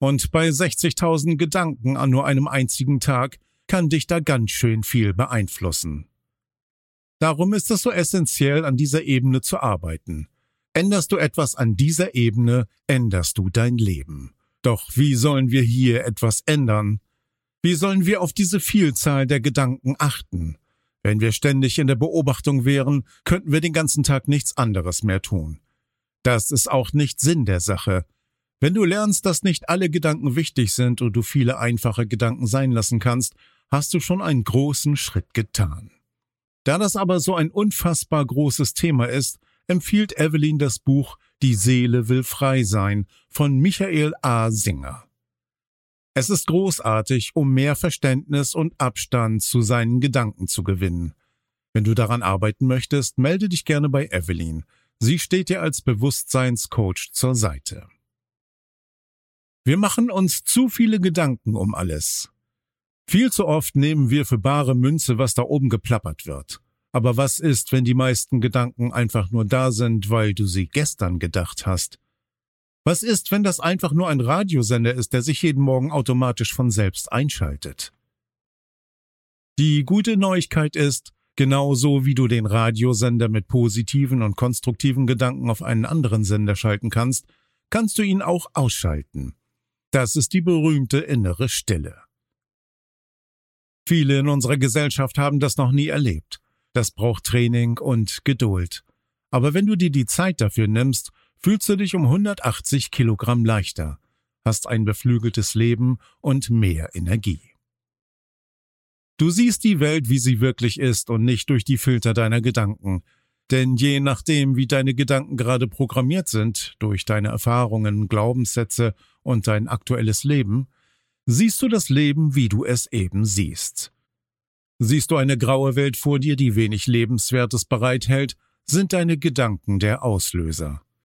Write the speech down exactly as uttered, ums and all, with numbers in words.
Und bei sechzigtausend Gedanken an nur einem einzigen Tag kann dich da ganz schön viel beeinflussen. Darum ist es so essentiell, an dieser Ebene zu arbeiten. Änderst du etwas an dieser Ebene, änderst du dein Leben. Doch wie sollen wir hier etwas ändern? Wie sollen wir auf diese Vielzahl der Gedanken achten? Wenn wir ständig in der Beobachtung wären, könnten wir den ganzen Tag nichts anderes mehr tun. Das ist auch nicht Sinn der Sache. Wenn du lernst, dass nicht alle Gedanken wichtig sind und du viele einfache Gedanken sein lassen kannst, hast du schon einen großen Schritt getan. Da das aber so ein unfassbar großes Thema ist, empfiehlt Evelyn das Buch »Die Seele will frei sein« von Michael A. Singer. Es ist großartig, um mehr Verständnis und Abstand zu seinen Gedanken zu gewinnen. Wenn du daran arbeiten möchtest, melde dich gerne bei Evelyn. Sie steht dir als Bewusstseinscoach zur Seite. Wir machen uns zu viele Gedanken um alles. Viel zu oft nehmen wir für bare Münze, was da oben geplappert wird. Aber was ist, wenn die meisten Gedanken einfach nur da sind, weil du sie gestern gedacht hast? Was ist, wenn das einfach nur ein Radiosender ist, der sich jeden Morgen automatisch von selbst einschaltet? Die gute Neuigkeit ist, genauso wie du den Radiosender mit positiven und konstruktiven Gedanken auf einen anderen Sender schalten kannst, kannst du ihn auch ausschalten. Das ist die berühmte innere Stille. Viele in unserer Gesellschaft haben das noch nie erlebt. Das braucht Training und Geduld. Aber wenn du dir die Zeit dafür nimmst, fühlst du dich um hundertachtzig Kilogramm leichter, hast ein beflügeltes Leben und mehr Energie. Du siehst die Welt, wie sie wirklich ist und nicht durch die Filter deiner Gedanken. Denn je nachdem, wie deine Gedanken gerade programmiert sind, durch deine Erfahrungen, Glaubenssätze und dein aktuelles Leben, siehst du das Leben, wie du es eben siehst. Siehst du eine graue Welt vor dir, die wenig Lebenswertes bereithält, sind deine Gedanken der Auslöser.